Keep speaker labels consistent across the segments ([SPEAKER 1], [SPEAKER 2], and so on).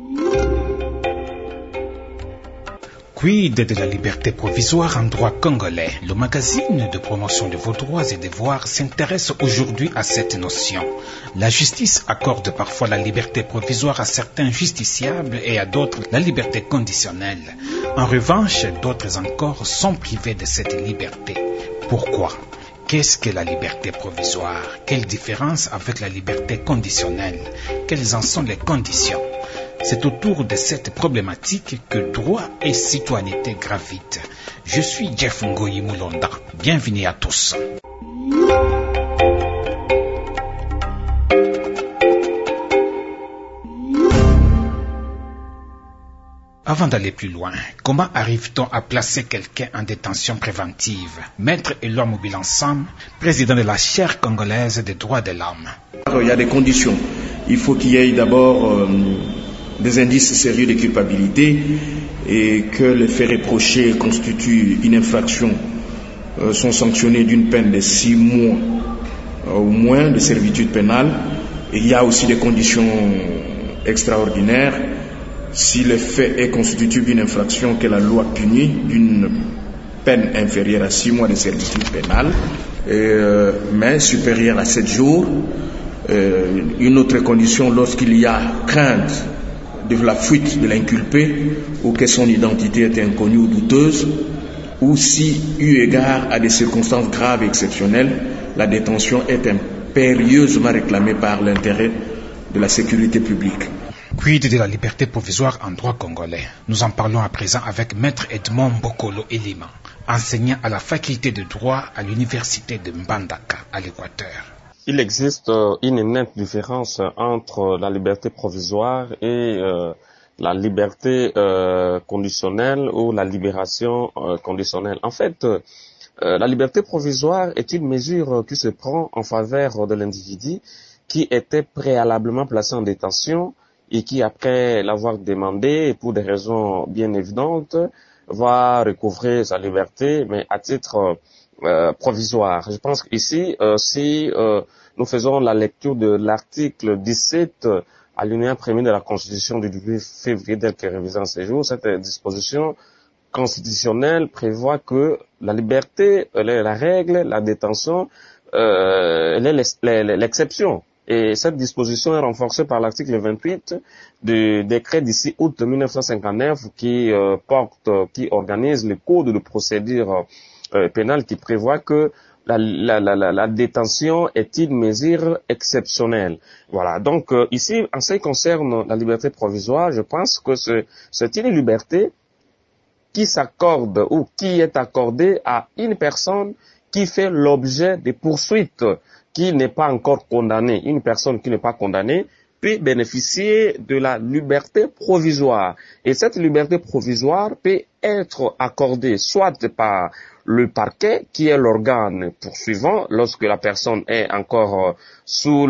[SPEAKER 1] Quid de la liberté provisoire en droit congolais? Le magazine de promotion de vos droits et devoirs s'intéresse aujourd'hui à cette notion. La justice accorde parfois la liberté provisoire à certains justiciables et à d'autres la liberté conditionnelle. En revanche, d'autres encore sont privés de cette liberté. Pourquoi? Qu'est-ce que la liberté provisoire? Quelle différence avec la liberté conditionnelle? Quelles en sont les conditions? C'est autour de cette problématique que droit et citoyenneté gravitent. Je suis Jeff Ngoyi Moulonda. Bienvenue à tous. Avant d'aller plus loin, comment arrive-t-on à placer quelqu'un en détention préventive? Maître Éloi Mobilansam, président de la chaire congolaise des droits de l'homme.
[SPEAKER 2] Il y a des conditions. Il faut qu'il y ait d'abord des indices sérieux de culpabilité et que les faits reprochés constituent une infraction sont sanctionnés d'une peine de 6 mois ou moins de servitude pénale. Et il y a aussi des conditions extraordinaires. Si le fait est constitué d'une infraction que la loi punit d'une peine inférieure à 6 mois de servitude pénale, mais supérieure à 7 jours. Une autre condition, lorsqu'il y a crainte de la fuite de l'inculpé ou que son identité est inconnue ou douteuse, ou si, eu égard à des circonstances graves et exceptionnelles, la détention est impérieusement réclamée par l'intérêt de la sécurité publique.
[SPEAKER 1] Quid de la liberté provisoire en droit congolais? Nous en parlons à présent avec Maître Edmond Bokolo Elima, enseignant à la faculté de droit à l'université de Mbandaka, à l'Équateur.
[SPEAKER 3] Il existe une nette différence entre la liberté provisoire et la liberté conditionnelle ou la libération conditionnelle. En fait, la liberté provisoire est une mesure qui se prend en faveur de l'individu qui était préalablement placé en détention et qui, après l'avoir demandé, pour des raisons bien évidentes, va recouvrer sa liberté, mais à titre provisoire. Je pense qu'ici, si nous faisons la lecture de l'article 17 alinéa 1er de la Constitution du 18 février tel que révisé en ces jours, cette disposition constitutionnelle prévoit que la liberté, la règle, la détention, elle est l'exception. Et cette disposition est renforcée par l'article 28 du décret d'ici août 1959 qui organise le code de procédure pénale qui prévoit que la détention est une mesure exceptionnelle. Voilà. Donc ici, en ce qui concerne la liberté provisoire, je pense que c'est une liberté qui s'accorde ou qui est accordée à une personne qui fait l'objet de poursuites, qui n'est pas encore condamnée. Une personne qui n'est pas condamnée peut bénéficier de la liberté provisoire. Et cette liberté provisoire peut être accordée soit par le parquet, qui est l'organe poursuivant, lorsque la personne est encore sous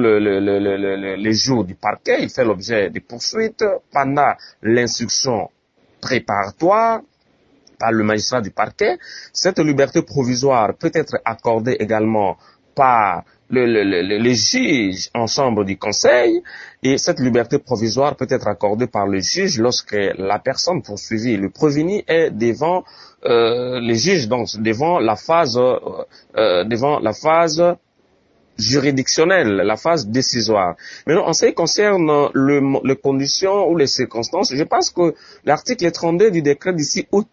[SPEAKER 3] les jours du parquet, il fait l'objet de poursuites pendant l'instruction préparatoire par le magistrat du parquet. Cette liberté provisoire peut être accordée également par les juges en chambre du conseil, et cette liberté provisoire peut être accordée par le juge lorsque la personne poursuivie, le prévenu, est devant les juges, donc devant la phase juridictionnelle, la phase décisoire. Maintenant, en ce qui concerne les conditions ou les circonstances, je pense que l'article 32 du décret d'ici août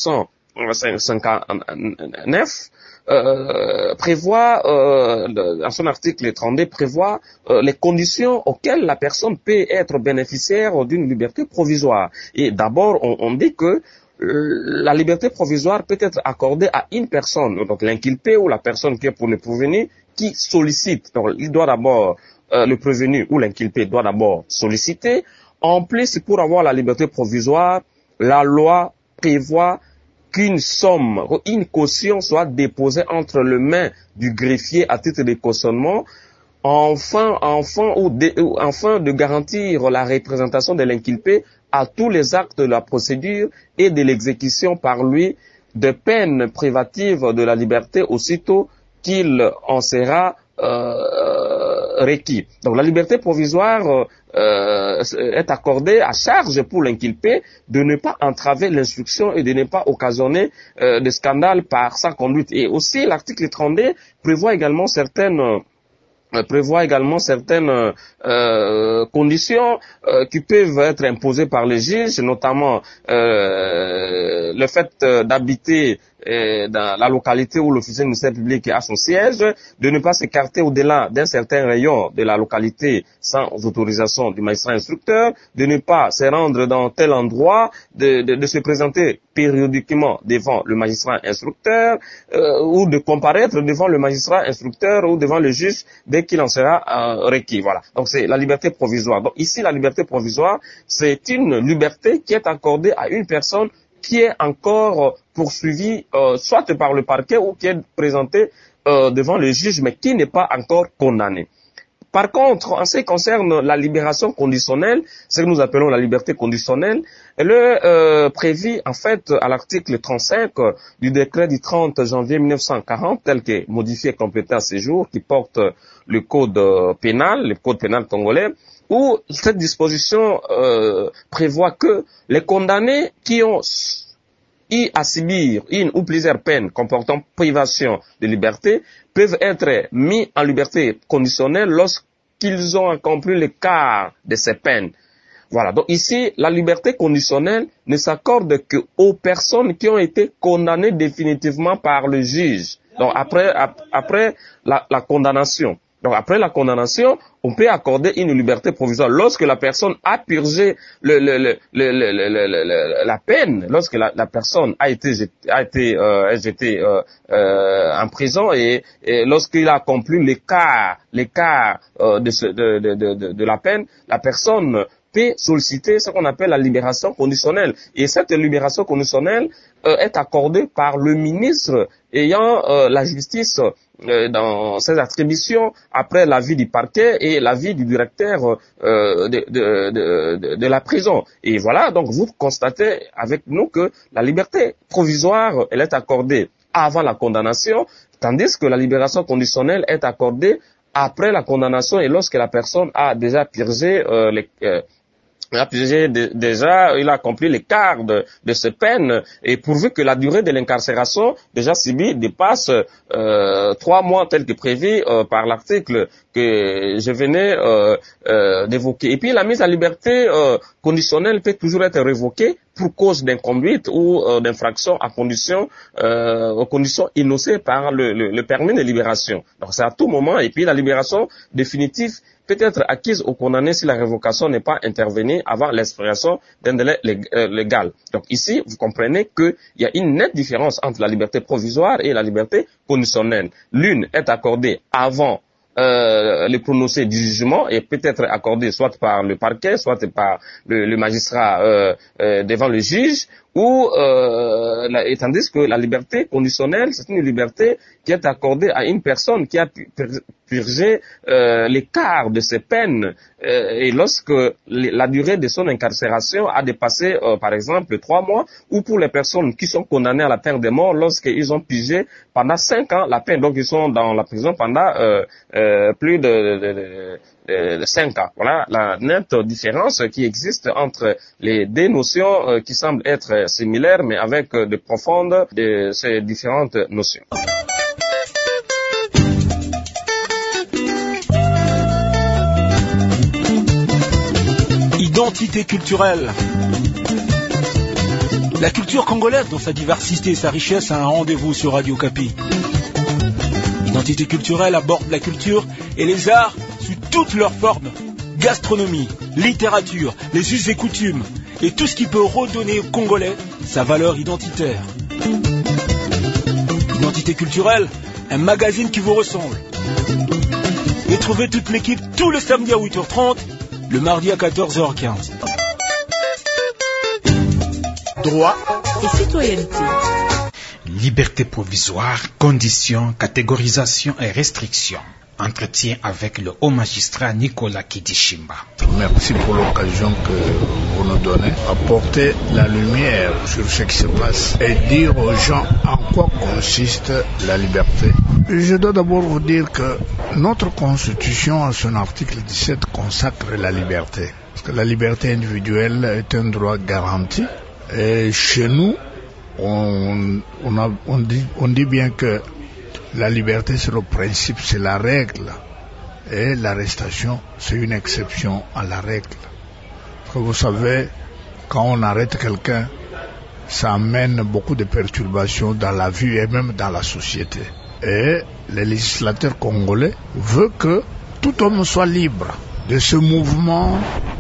[SPEAKER 3] 1959 prévoit, en son article 32, prévoit les conditions auxquelles la personne peut être bénéficiaire d'une liberté provisoire. Et d'abord, on dit que la liberté provisoire peut être accordée à une personne, donc l'inculpé ou la personne qui est pour le prévenu, qui sollicite. Donc, il doit d'abord, le prévenu ou l'inculpé doit d'abord solliciter. En plus, pour avoir la liberté provisoire, la loi prévoit qu'une somme, une caution soit déposée entre les mains du greffier à titre de cautionnement, afin de garantir la représentation de l'inculpé à tous les actes de la procédure et de l'exécution par lui de peines privatives de la liberté aussitôt qu'il en sera requis. Donc la liberté provisoire est accordée à charge pour l'inculpé de ne pas entraver l'instruction et de ne pas occasionner de scandale par sa conduite. Et aussi l'article 32 prévoit également certaines conditions qui peuvent être imposées par les juges, notamment le fait d'habiter dans la localité où l'officier du ministère public a son siège, de ne pas s'écarter au-delà d'un certain rayon de la localité sans autorisation du magistrat instructeur, de ne pas se rendre dans tel endroit, de se présenter périodiquement devant le magistrat instructeur ou de comparaître devant le magistrat instructeur ou devant le juge dès qu'il en sera requis. Voilà. Donc c'est la liberté provisoire. Donc ici la liberté provisoire, c'est une liberté qui est accordée à une personne qui est encore poursuivie soit par le parquet ou qui est présentée devant le juge mais qui n'est pas encore condamnée. Par contre, en ce qui concerne la libération conditionnelle, ce que nous appelons la liberté conditionnelle, elle est prévue en fait à l'article 35 du décret du 30 janvier 1940, tel que modifié et complété à ce jour, qui porte le code pénal congolais, où cette disposition prévoit que les condamnés qui ont eu à subir une ou plusieurs peines comportant privation de liberté peuvent être mis en liberté conditionnelle lorsqu'ils ont accompli le quart de ces peines. Voilà. Donc ici, la liberté conditionnelle ne s'accorde qu'aux personnes qui ont été condamnées définitivement par le juge. Donc après la condamnation. Donc après la condamnation, on peut accorder une liberté provisoire lorsque la personne a purgé la peine, lorsque la personne a été jetée en prison et lorsqu'il a accompli l'écart de la peine, la personne peut solliciter ce qu'on appelle la libération conditionnelle. Et cette libération conditionnelle est accordée par le ministre ayant la justice dans ses attributions après l'avis du parquet et l'avis du directeur de la prison. Et voilà, donc vous constatez avec nous que la liberté provisoire, elle est accordée avant la condamnation, tandis que la libération conditionnelle est accordée après la condamnation et lorsque la personne a déjà purgé il a accompli le quart de ses peines et pourvu que la durée de l'incarcération déjà subie dépasse 3 mois tel que prévu par l'article que je venais d'évoquer. Et puis la mise à liberté conditionnelle peut toujours être révoquée pour cause d'inconduite ou d'infraction aux conditions énoncées par le permis de libération. Donc c'est à tout moment. Et puis la libération définitive peut être acquise au condamné si la révocation n'est pas intervenue avant l'expiration d'un délai légal. Donc ici, vous comprenez qu'il y a une nette différence entre la liberté provisoire et la liberté conditionnelle. L'une est accordée avant le prononcé du jugement et peut être accordée soit par le parquet, soit par le magistrat devant le juge, et tandis que la liberté conditionnelle, c'est une liberté qui est accordée à une personne qui a purgé l'écart de ses peines et lorsque la durée de son incarcération a dépassé par exemple 3 mois, ou pour les personnes qui sont condamnées à la peine de mort lorsqu'ils ont purgé pendant 5 ans la peine, donc ils sont dans la prison pendant plus de 5 ans. Voilà la nette différence qui existe entre les deux notions qui semblent être similaires mais avec de profondes de ces différentes notions.
[SPEAKER 4] Identité culturelle. La culture congolaise, dans sa diversité et sa richesse, a un rendez-vous sur Radio Kapi. Identité culturelle aborde la culture et les arts sous toutes leurs formes. Gastronomie, littérature, les us et coutumes, et tout ce qui peut redonner aux Congolais sa valeur identitaire. Identité culturelle, un magazine qui vous ressemble. Et trouvez toute l'équipe tous les samedis à 8h30, le mardi à 14h15.
[SPEAKER 5] Droit et citoyenneté.
[SPEAKER 1] Liberté provisoire, conditions, catégorisation et restrictions. Entretien avec le haut magistrat Nicolas Kidishimba.
[SPEAKER 6] Merci pour l'occasion que vous nous donnez. Apporter la lumière sur ce qui se passe et dire aux gens en quoi consiste la liberté. Je dois d'abord vous dire que Notre Constitution, à son article 17, consacre la liberté. Parce que la liberté individuelle est un droit garanti. Et chez nous, on dit bien que la liberté, c'est le principe, c'est la règle. Et l'arrestation, c'est une exception à la règle. Parce que vous savez, quand on arrête quelqu'un, ça amène beaucoup de perturbations dans la vie et même dans la société. Et le législateur congolais veut que tout homme soit libre de ce mouvement,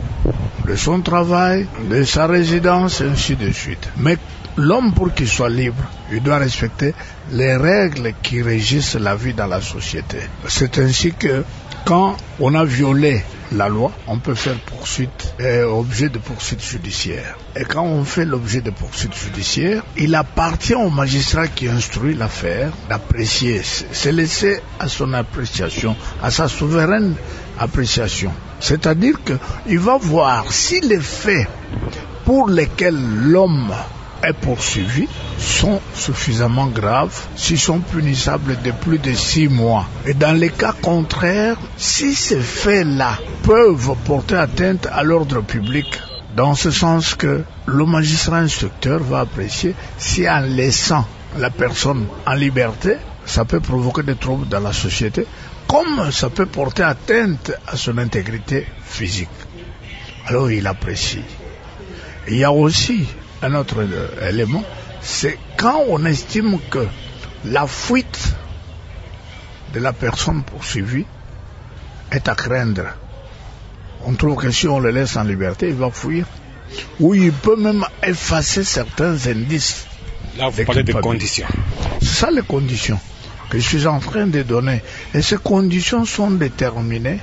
[SPEAKER 6] de son travail, de sa résidence, et ainsi de suite. Mais l'homme, pour qu'il soit libre, il doit respecter les règles qui régissent la vie dans la société. C'est ainsi que quand on a violé la loi, on peut faire poursuite et objet de poursuite judiciaire. Et quand on fait l'objet de poursuite judiciaire, il appartient au magistrat qui instruit l'affaire d'apprécier. C'est laissé à son appréciation, à sa souveraine appréciation. C'est-à-dire qu'il va voir si les faits pour lesquels l'homme est poursuivis sont suffisamment graves, s'ils sont punissables de plus de 6 mois. Et dans les cas contraires, si ces faits-là peuvent porter atteinte à l'ordre public, dans ce sens que le magistrat instructeur va apprécier si en laissant la personne en liberté, ça peut provoquer des troubles dans la société, comme ça peut porter atteinte à son intégrité physique. Alors il apprécie. Il y a aussi un autre élément, c'est quand on estime que la fuite de la personne poursuivie est à craindre. On trouve que si on le laisse en liberté, il va fuir. Ou il peut même effacer certains indices.
[SPEAKER 1] Là, vous parlez de conditions.
[SPEAKER 6] C'est ça les conditions que je suis en train de donner. Et ces conditions sont déterminées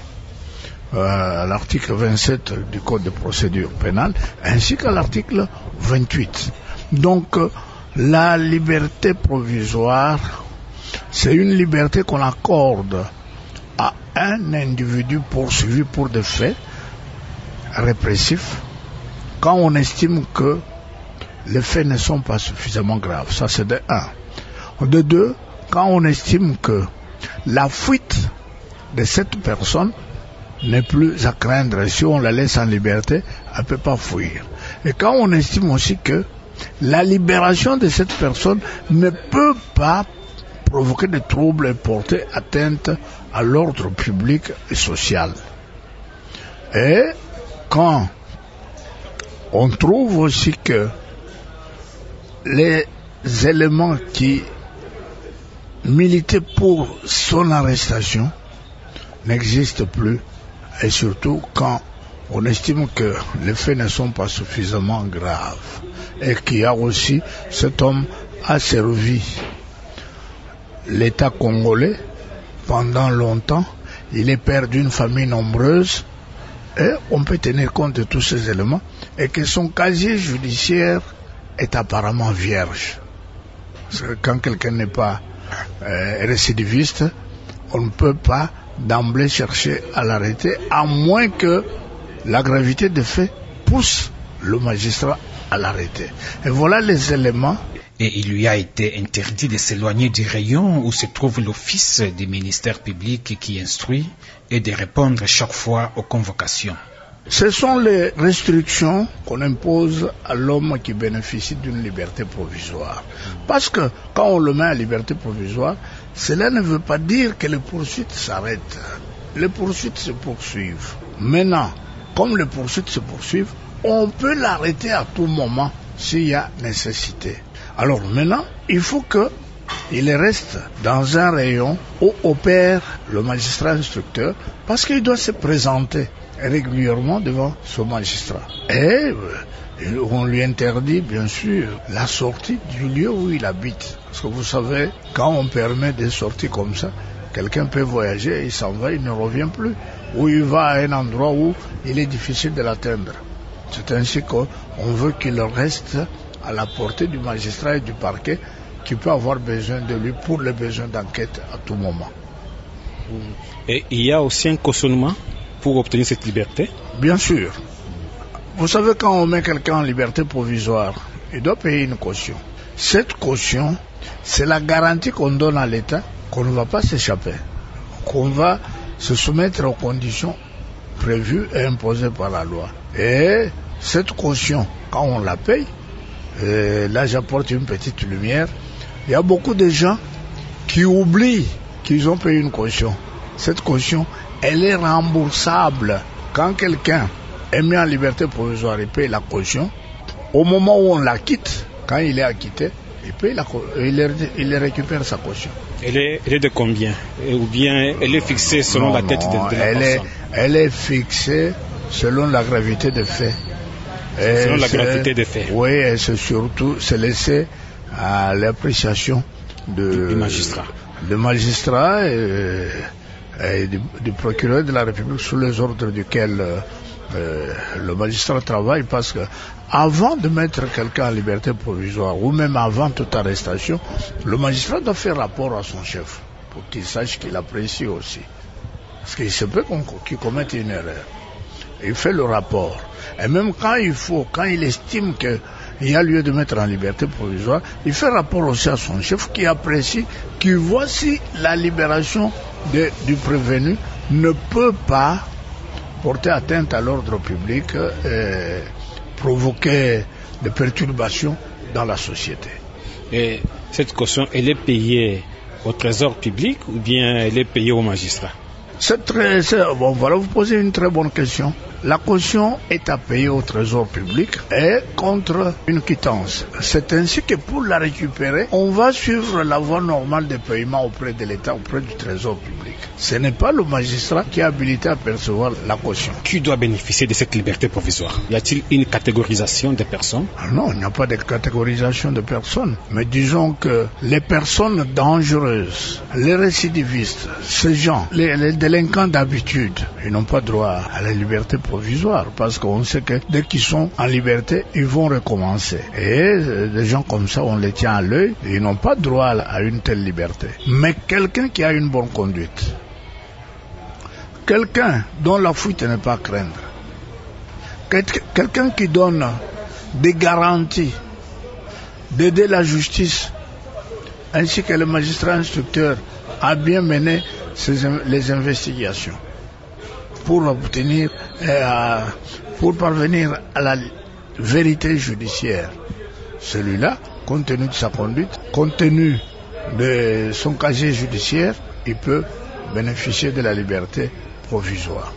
[SPEAKER 6] à l'article 27 du Code de procédure pénale, ainsi qu'à l'article 28. Donc, la liberté provisoire, c'est une liberté qu'on accorde à un individu poursuivi pour des faits répressifs, quand on estime que les faits ne sont pas suffisamment graves. Ça, c'est de 1. De 2, quand on estime que la fuite de cette personne n'est plus à craindre. Si on la laisse en liberté, elle ne peut pas fuir. Et quand on estime aussi que la libération de cette personne ne peut pas provoquer de troubles et porter atteinte à l'ordre public et social. Et quand on trouve aussi que les éléments qui militaient pour son arrestation n'existent plus, et surtout quand on estime que les faits ne sont pas suffisamment graves et qu'il y a aussi cet homme a servi l'État congolais pendant longtemps, il est père d'une famille nombreuse, et on peut tenir compte de tous ces éléments, et que son casier judiciaire est apparemment vierge. Parce que quand quelqu'un n'est pas récidiviste, on ne peut pas d'emblée chercher à l'arrêter, à moins que la gravité des faits pousse le magistrat à l'arrêter. Et voilà les éléments.
[SPEAKER 1] Et il lui a été interdit de s'éloigner du rayon où se trouve l'office du ministère public qui instruit et de répondre chaque fois aux convocations.
[SPEAKER 6] Ce sont les restrictions qu'on impose à l'homme qui bénéficie d'une liberté provisoire. Parce que quand on le met à liberté provisoire, cela ne veut pas dire que les poursuites s'arrêtent. Les poursuites se poursuivent. Maintenant, comme les poursuites se poursuivent, on peut l'arrêter à tout moment s'il y a nécessité. Alors maintenant, il faut qu'il reste dans un rayon où opère le magistrat instructeur, parce qu'il doit se présenter régulièrement devant ce magistrat. Et on lui interdit bien sûr la sortie du lieu où il habite. Parce que vous savez, quand on permet des sorties comme ça, quelqu'un peut voyager, il s'en va, il ne revient plus. Ou il va à un endroit où il est difficile de l'atteindre. C'est ainsi qu'on veut qu'il reste à la portée du magistrat et du parquet qui peut avoir besoin de lui pour les besoins d'enquête à tout moment.
[SPEAKER 4] Et il y a aussi un cautionnement pour obtenir cette liberté? Bien sûr.
[SPEAKER 6] Vous savez, quand on met quelqu'un en liberté provisoire, il doit payer une caution. Cette caution, c'est la garantie qu'on donne à l'État qu'on ne va pas s'échapper. qu'on va se soumettre aux conditions prévues et imposées par la loi. Et cette caution, quand on la paye, là j'apporte une petite lumière, il y a beaucoup de gens qui oublient qu'ils ont payé une caution. Cette caution, elle est remboursable. Quand quelqu'un est mis en liberté provisoire, il paye la caution. Au moment où on la quitte, quand il est acquitté, il récupère sa caution.
[SPEAKER 1] Elle est de combien? Ou bien elle est fixée selon la tête de la personne?
[SPEAKER 6] Elle est fixée selon la gravité des faits.
[SPEAKER 1] Selon la gravité des faits.
[SPEAKER 6] Oui, et c'est laissé à l'appréciation du magistrat. Le magistrat et du procureur de la République sous les ordres duquel le magistrat travaille, parce que avant de mettre quelqu'un en liberté provisoire ou même avant toute arrestation, le magistrat doit faire rapport à son chef pour qu'il sache qu'il apprécie aussi. Parce qu'il se peut qu'il commette une erreur. Il fait le rapport. Et même quand il estime qu'il y a lieu de mettre en liberté provisoire, il fait rapport aussi à son chef qui apprécie, qui voit si la libération du prévenu ne peut pas porter atteinte à l'ordre public et provoquer des perturbations dans la société.
[SPEAKER 1] Et cette caution, elle est payée au trésor public ou bien elle est payée au magistrat?
[SPEAKER 6] Bon, voilà, vous posez une très bonne question. La caution est à payer au trésor public et contre une quittance. C'est ainsi que pour la récupérer, on va suivre la voie normale de paiement auprès de l'État, auprès du trésor public. Ce n'est pas le magistrat qui est habilité à percevoir la caution.
[SPEAKER 1] Qui doit bénéficier de cette liberté provisoire? Y a-t-il une catégorisation des personnes?
[SPEAKER 6] Non, il n'y a pas de catégorisation de personnes. Mais disons que les personnes dangereuses, les récidivistes, ces gens, les délinquants d'habitude, ils n'ont pas droit à la liberté provisoire, parce qu'on sait que dès qu'ils sont en liberté, ils vont recommencer. Et des gens comme ça, on les tient à l'œil, ils n'ont pas droit à une telle liberté. Mais quelqu'un qui a une bonne conduite, quelqu'un dont la fuite n'est pas à craindre, quelqu'un qui donne des garanties d'aider la justice ainsi que le magistrat instructeur à bien mener les investigations pour parvenir à la vérité judiciaire. Celui-là, compte tenu de sa conduite, compte tenu de son casier judiciaire, il peut bénéficier de la liberté provisoire.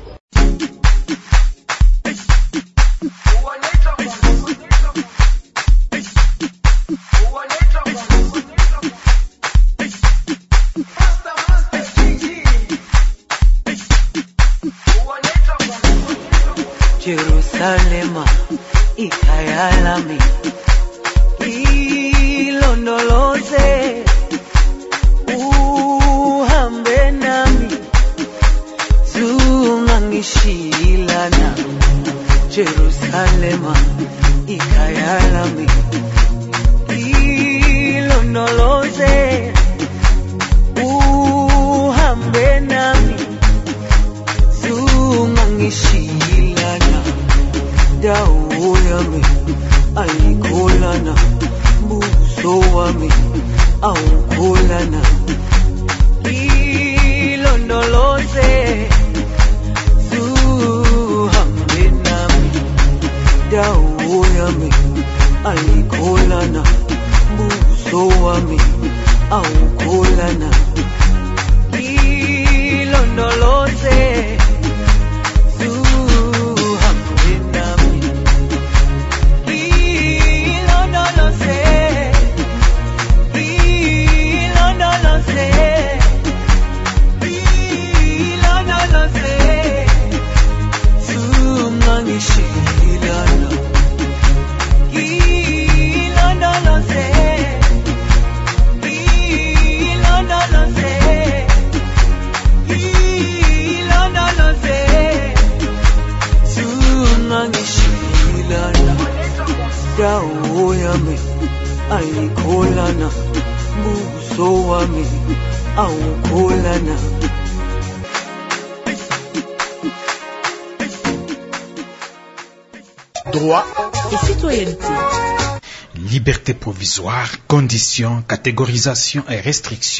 [SPEAKER 7] Jerusalema ikayalami ilondoloze uhambe nami zungangishilana. Jerusalema ikayalami ilondoloze uhambe nami zungangishilana. Dawo yami ayikholana, buso wami awukholana. Ilondoloze zuhambe nami. Dawo yami ayikholana, buso wami awukholana. Ilondoloze dawo yami ayikholana, buso wami awukholana.
[SPEAKER 5] Droit et citoyenneté.
[SPEAKER 1] Liberté provisoire, conditions, catégorisation et restrictions.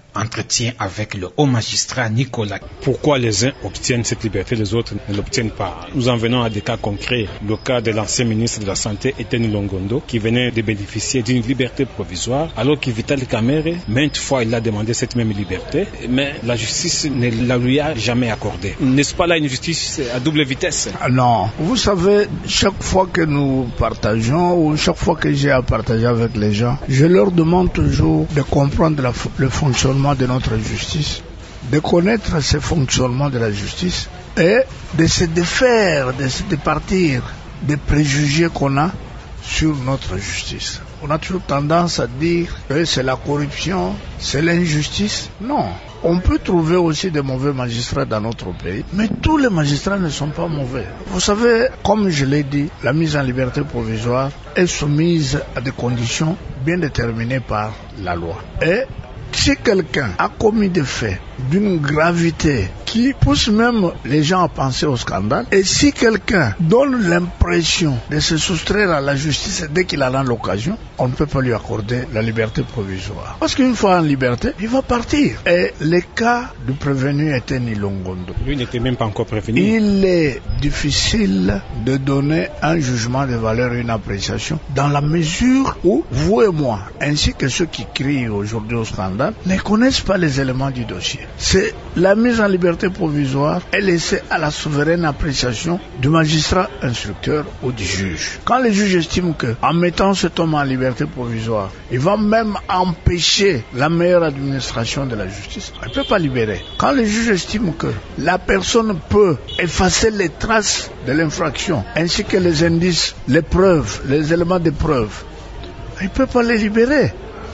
[SPEAKER 1] Entretien avec le haut magistrat Nicolas.
[SPEAKER 8] Pourquoi les uns obtiennent cette liberté, les autres ne l'obtiennent pas? Nous en venons à des cas concrets. Le cas de l'ancien ministre de la Santé, Etienne Longondo, qui venait de bénéficier d'une liberté provisoire, alors que Vital Kamerhe, maintes fois il a demandé cette même liberté, mais la justice ne la lui a jamais accordée. N'est-ce pas là une justice à double vitesse?
[SPEAKER 6] Non. Vous savez, chaque fois que nous partageons, ou chaque fois que j'ai à partager avec les gens, je leur demande toujours de comprendre le fonctionnement de notre justice, de connaître ce fonctionnement de la justice et de se défaire, de se départir des préjugés qu'on a sur notre justice. On a toujours tendance à dire que c'est la corruption, c'est l'injustice. Non. On peut trouver aussi des mauvais magistrats dans notre pays, mais tous les magistrats ne sont pas mauvais. Vous savez, comme je l'ai dit, la mise en liberté provisoire est soumise à des conditions bien déterminées par la loi. Et si quelqu'un a commis des faits d'une gravité qui pousse même les gens à penser au scandale, et si quelqu'un donne l'impression de se soustraire à la justice dès qu'il en a l'occasion, on ne peut pas lui accorder la liberté provisoire. Parce qu'une fois en liberté, il va partir. Et le cas du prévenu Etienne Longondo,
[SPEAKER 8] lui n'était même pas encore prévenu.
[SPEAKER 6] Il est difficile de donner un jugement de valeur et une appréciation dans la mesure où vous et moi, ainsi que ceux qui crient aujourd'hui au scandale, ne connaissent pas les éléments du dossier. C'est la mise en liberté provisoire est laissée à la souveraine appréciation du magistrat instructeur ou du juge. Quand le juge estime que, en mettant cet homme en liberté provisoire, il va même empêcher la meilleure administration de la justice, il ne peut pas libérer. Quand le juge estime que la personne peut effacer les traces de l'infraction, ainsi que les indices, les preuves, les éléments de preuve, il ne peut pas les libérer.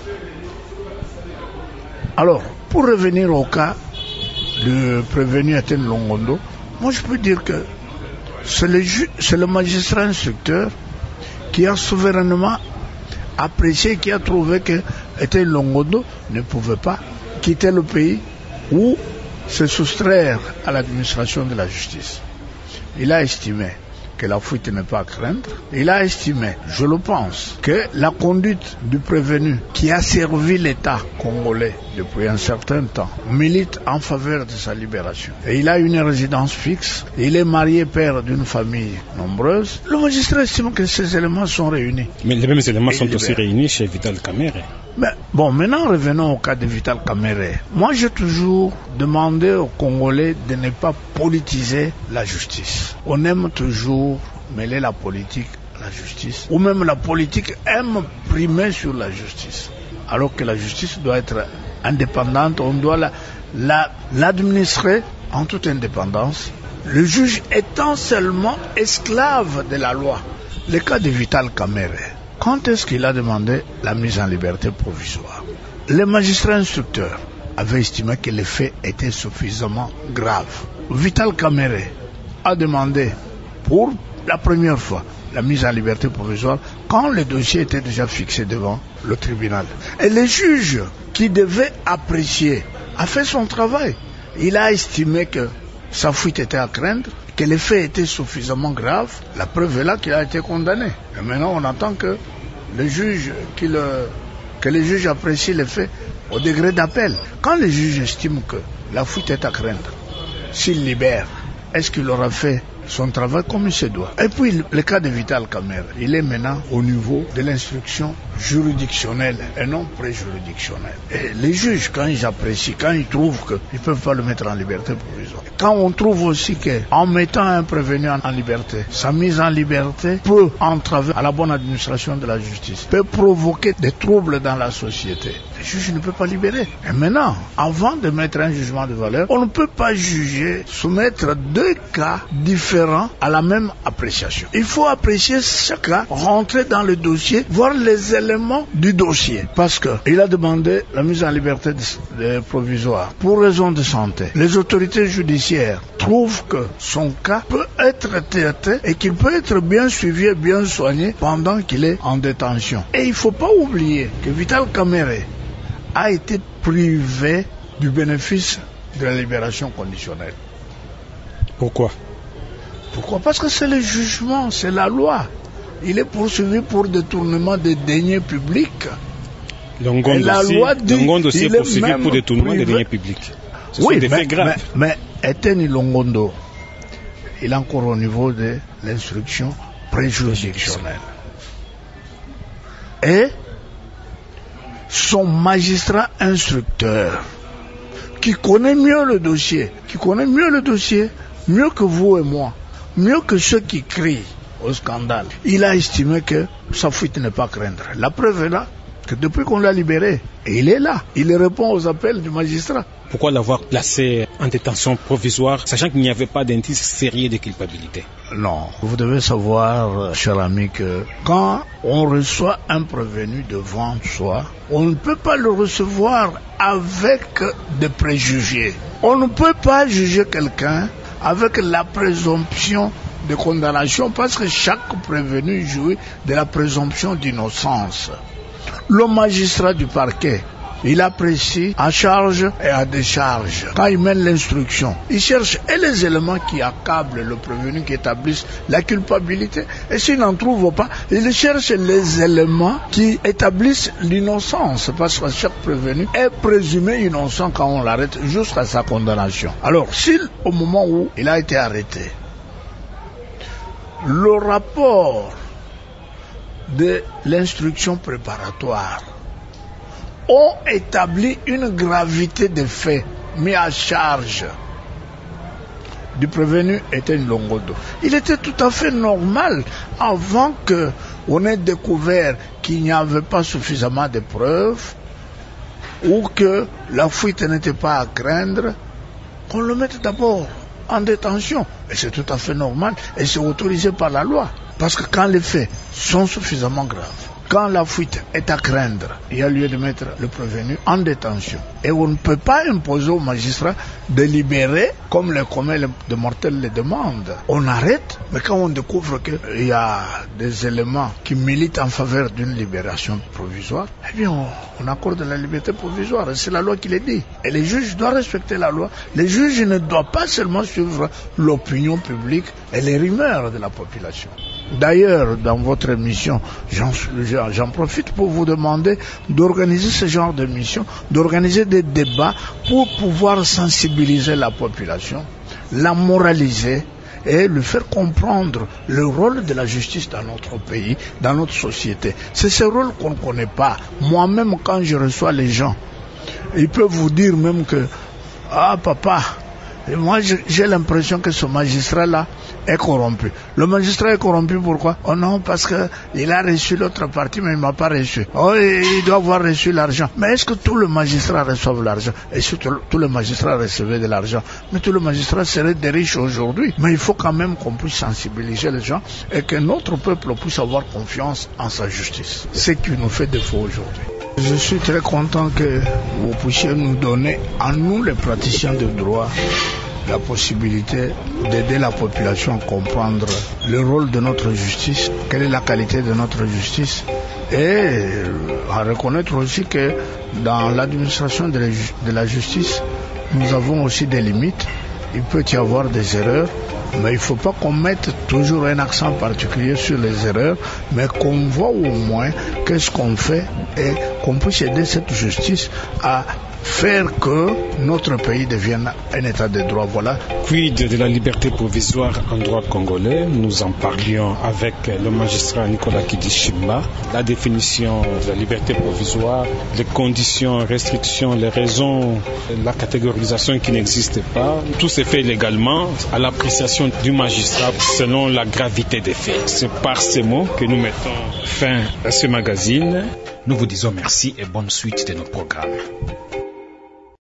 [SPEAKER 6] Alors, pour revenir au cas du prévenu Etienne Longondo, moi je peux dire que c'est le magistrat instructeur qui a souverainement apprécié, qui a trouvé que Etienne Longondo ne pouvait pas quitter le pays ou se soustraire à l'administration de la justice. Il a estimé que la fuite n'est pas à craindre. Il a estimé, je le pense, que la conduite du prévenu qui a servi l'État congolais depuis un certain temps milite en faveur de sa libération. Et il a une résidence fixe, il est marié père d'une famille nombreuse. Le magistrat estime que ces éléments sont réunis.
[SPEAKER 8] Mais les mêmes éléments sont aussi réunis chez Vital Kamerhe.
[SPEAKER 6] Mais bon, maintenant revenons au cas de Vital Kamerhe. Moi j'ai toujours demandé aux Congolais de ne pas politiser la justice. On aime toujours mêler la politique à la justice, ou même la politique aime primer sur la justice, alors que la justice doit être indépendante, on doit l'administrer en toute indépendance, le juge étant seulement esclave de la loi. Le cas de Vital Kamerhe, quand est-ce qu'il a demandé la mise en liberté provisoire? Les magistrats instructeurs avaient estimé que les faits étaient suffisamment graves. Vital Kamerhe a demandé pour la première fois la mise en liberté provisoire quand le dossier était déjà fixé devant le tribunal. Et le juge qui devait apprécier a fait son travail. Il a estimé que sa fuite était à craindre, que les faits étaient suffisamment graves. La preuve est là qu'il a été condamné. Et maintenant on attend que le juge apprécie les faits au degré d'appel. Quand le juge estime que la fuite est à craindre, s'il libère, est-ce qu'il aura fait son travail comme il se doit? Et puis le cas de Vital Kamerhe, il est maintenant au niveau de l'instruction juridictionnelle et non préjuridictionnelle. Et les juges, quand ils apprécient, quand ils trouvent qu'ils ne peuvent pas le mettre en liberté provisoire, quand on trouve aussi qu'en mettant un prévenu en liberté, sa mise en liberté peut entraver à la bonne administration de la justice, peut provoquer des troubles dans la société, le juge ne peut pas libérer. Et maintenant, avant de mettre un jugement de valeur, on ne peut pas juger, soumettre deux cas différents à la même appréciation. Il faut apprécier chaque cas, rentrer dans le dossier, voir les éléments du dossier. Parce qu'il a demandé la mise en liberté provisoire pour raison de santé. Les autorités judiciaires trouvent que son cas peut être traité et qu'il peut être bien suivi et bien soigné pendant qu'il est en détention. Et il ne faut pas oublier que Vital Kamerhe a été privé du bénéfice de la libération conditionnelle.
[SPEAKER 8] Pourquoi?
[SPEAKER 6] Parce que c'est le jugement, c'est la loi. Il est poursuivi pour détournement des deniers publics.
[SPEAKER 8] Et la loi dit qu'il est même
[SPEAKER 6] pour
[SPEAKER 8] détournement des deniers publics. Ce sont des faits graves.
[SPEAKER 6] Mais Etienne Longondo, il est encore au niveau de l'instruction préjuridictionnelle. Et son magistrat instructeur, qui connaît mieux le dossier, mieux que vous et moi, mieux que ceux qui crient au scandale, il a estimé que sa fuite n'est pas à craindre. La preuve est là, que depuis qu'on l'a libéré, il est là, il répond aux appels du magistrat.
[SPEAKER 8] Pourquoi l'avoir placé en détention provisoire, sachant qu'il n'y avait pas d'indice sérieux de culpabilité?
[SPEAKER 6] Non, vous devez savoir, cher ami, que quand on reçoit un prévenu devant soi, on ne peut pas le recevoir avec des préjugés. On ne peut pas juger quelqu'un avec la présomption de condamnation parce que chaque prévenu jouit de la présomption d'innocence. Le magistrat du parquet, il apprécie à charge et à décharge. Quand il mène l'instruction, il cherche les éléments qui accablent le prévenu, qui établissent la culpabilité. Et s'il n'en trouve pas, il cherche les éléments qui établissent l'innocence. Parce que chaque prévenu est présumé innocent quand on l'arrête jusqu'à sa condamnation. Alors, s'il, au moment où il a été arrêté, le rapport de l'instruction préparatoire ont établi une gravité des faits mis à charge du prévenu Etienne Longondo. Il était tout à fait normal, avant qu'on ait découvert qu'il n'y avait pas suffisamment de preuves ou que la fuite n'était pas à craindre, qu'on le mette d'abord en détention. Et c'est tout à fait normal et c'est autorisé par la loi. Parce que quand les faits sont suffisamment graves, quand la fuite est à craindre, il y a lieu de mettre le prévenu en détention. Et on ne peut pas imposer au magistrat de libérer comme les communs de mortels le demandent. On arrête, mais quand on découvre qu'il y a des éléments qui militent en faveur d'une libération provisoire, eh bien on accorde la liberté provisoire. C'est la loi qui le dit. Et les juges doivent respecter la loi. Les juges ne doivent pas seulement suivre l'opinion publique et les rumeurs de la population. D'ailleurs, dans votre émission, j'en profite pour vous demander d'organiser ce genre d'émission, d'organiser des débats pour pouvoir sensibiliser la population, la moraliser et lui faire comprendre le rôle de la justice dans notre pays, dans notre société. C'est ce rôle qu'on ne connaît pas. Moi-même, quand je reçois les gens, ils peuvent vous dire même que « Ah, papa !» Et moi, j'ai l'impression que ce magistrat-là est corrompu. Le magistrat est corrompu, pourquoi? Oh non, parce que il a reçu l'autre partie, mais il m'a pas reçu. Oh, il doit avoir reçu l'argent. Mais est-ce que tous les magistrats reçoivent l'argent? Et si tous les magistrats recevaient de l'argent, mais tous les magistrats seraient des riches aujourd'hui. Mais il faut quand même qu'on puisse sensibiliser les gens et que notre peuple puisse avoir confiance en sa justice. Ce qui nous fait défaut aujourd'hui. Je suis très content que vous puissiez nous donner, à nous les praticiens de droit, la possibilité d'aider la population à comprendre le rôle de notre justice, quelle est la qualité de notre justice, et à reconnaître aussi que dans l'administration de la justice, nous avons aussi des limites. Il peut y avoir des erreurs, mais il ne faut pas qu'on mette toujours un accent particulier sur les erreurs, mais qu'on voit au moins qu'est-ce qu'on fait et qu'on puisse aider cette justice à faire que notre pays devienne un état de droit. Voilà.
[SPEAKER 8] Quid de la liberté provisoire en droit congolais? Nous en parlions avec le magistrat Nicolas Kidishimba. La définition de la liberté provisoire, les conditions, restrictions, les raisons, la catégorisation qui n'existe pas. Tout s'est fait légalement à l'appréciation du magistrat selon la gravité des faits. C'est par ces mots que nous mettons fin à ce magazine.
[SPEAKER 1] Nous vous disons merci et bonne suite de nos programmes.